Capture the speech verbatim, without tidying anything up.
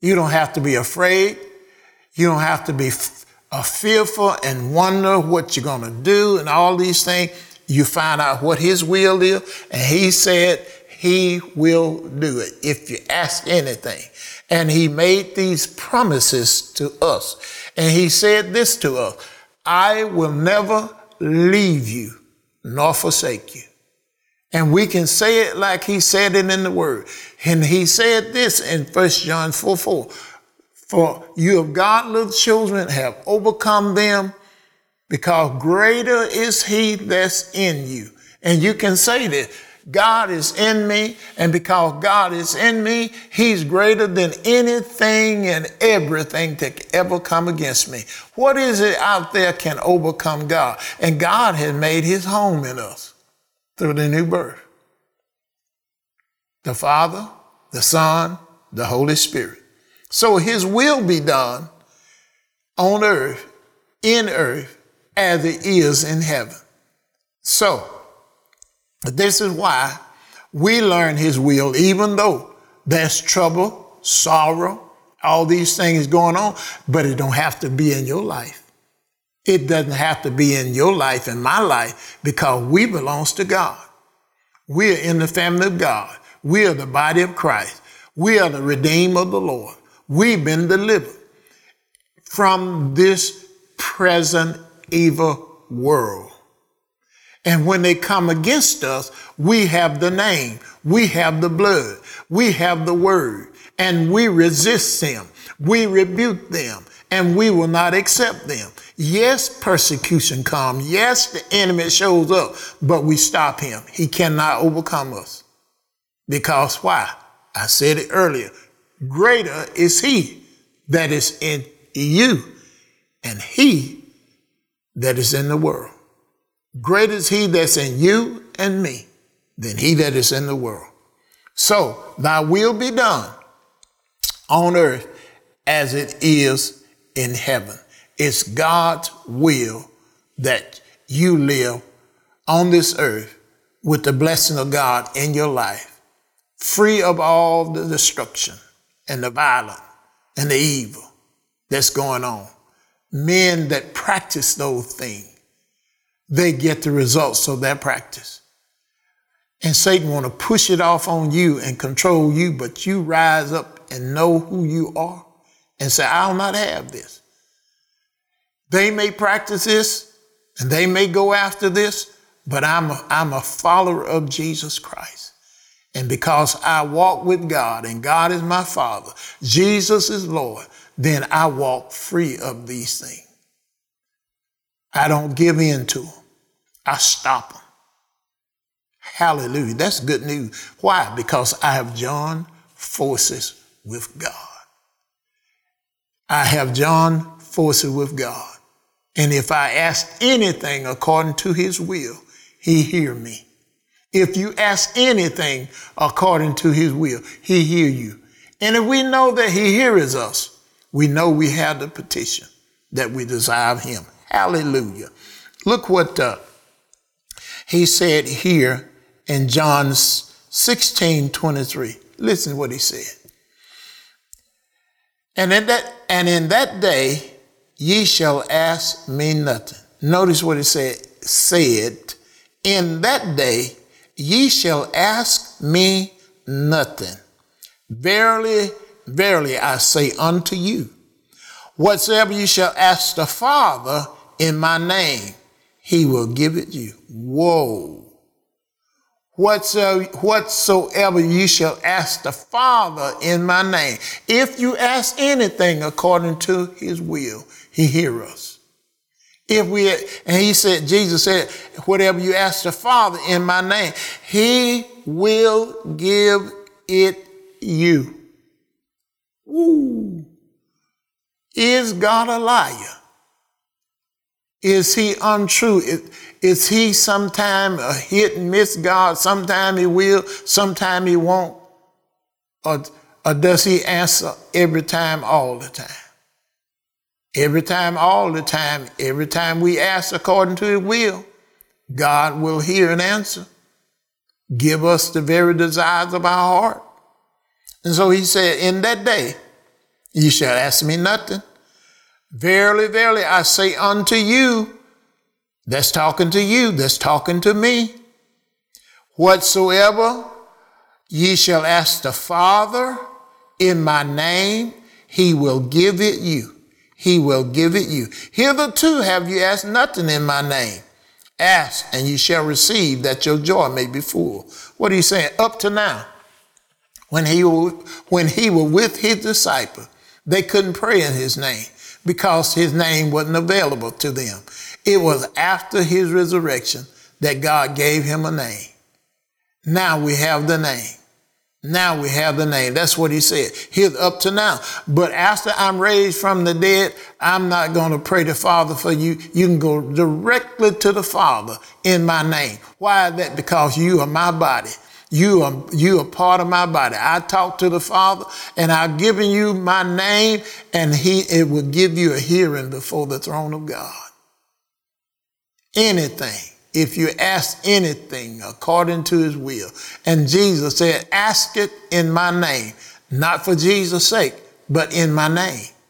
You don't have to be afraid. You don't have to be f- uh, fearful and wonder what you're going to do and all these things. You find out what his will is, and he said he will do it if you ask anything. And he made these promises to us. And he said this to us: I will never leave you nor forsake you. And we can say it like he said it in the word. And he said this in First John four four. For you of godly children have overcome them, because greater is he that's in you. And you can say this: God is in me, and because God is in me, he's greater than anything and everything that could ever come against me. What is it out there can overcome God? And God has made his home in us through the new birth. The Father, the Son, the Holy Spirit. So his will be done on earth, in earth, as it is in heaven. So, this is why we learn his will, even though there's trouble, sorrow, all these things going on, but it don't have to be in your life. It doesn't have to be in your life and my life, because we belongs to God. We are in the family of God. We are the body of Christ. We are the redeemed of the Lord. We've been delivered from this present evil world. And when they come against us, we have the name, we have the blood, we have the word, and we resist them, we rebuke them, and we will not accept them. Yes, persecution comes. Yes, the enemy shows up, but we stop him. He cannot overcome us. Because why? I said it earlier. Greater is he that is in you and he that is in the world. Greater is he that's in you and me than he that is in the world. So thy will be done on earth as it is in heaven. It's God's will that you live on this earth with the blessing of God in your life, free of all the destruction and the violence and the evil that's going on. Men that practice those things, they get the results of that practice. And Satan want to push it off on you and control you, but you rise up and know who you are and say, I'll not have this. They may practice this and they may go after this, but I'm a, I'm a follower of Jesus Christ. And because I walk with God and God is my Father, Jesus is Lord, then I walk free of these things. I don't give in to them. I stop them. Hallelujah. That's good news. Why? Because I have joined forces with God. I have joined forces with God. And if I ask anything according to his will, he hear me. If you ask anything according to his will, he hear you. And if we know that he hears us, we know we have the petition that we desire of him. Hallelujah. Look what uh, he said here in John sixteen twenty-three. Listen to what he said. And in that, and in that day, ye shall ask me nothing. Notice what he said. Said, in that day, ye shall ask me nothing. Verily, verily, I say unto you, whatsoever you shall ask the Father in my name, he will give it you. Whoa. Whatsoever, whatsoever you shall ask the Father in my name. If you ask anything according to his will, he hears us. If we, and he said, Jesus said, whatever you ask the Father in my name, he will give it you. Ooh. Is God a liar? Is he untrue? Is, is he sometime a hit and miss God? Sometime he will, sometime he won't. Or, or does he answer every time, all the time? Every time, all the time, every time we ask according to his will, God will hear and answer. Give us the very desires of our heart. And so he said, in that day, Ye shall ask me nothing. Verily, verily, I say unto you, that's talking to you, that's talking to me, whatsoever ye shall ask the Father in my name, he will give it you. He will give it you. Hitherto have you asked nothing in my name. Ask, and you shall receive, that your joy may be full. What are you saying? Up to now, when he, when he was with his disciples, they couldn't pray in his name because his name wasn't available to them. It was after his resurrection that God gave him a name. Now we have the name. Now we have the name. That's what he said. Here's up to now. But after I'm raised from the dead, I'm not going to pray the Father for you. You can go directly to the Father in my name. Why is that? Because you are my body. You are, you are part of my body. I talk to the Father and I've given you my name, and he, it will give you a hearing before the throne of God. Anything. If you ask anything according to his will. And Jesus said, ask it in my name, not for Jesus' sake, but in my name.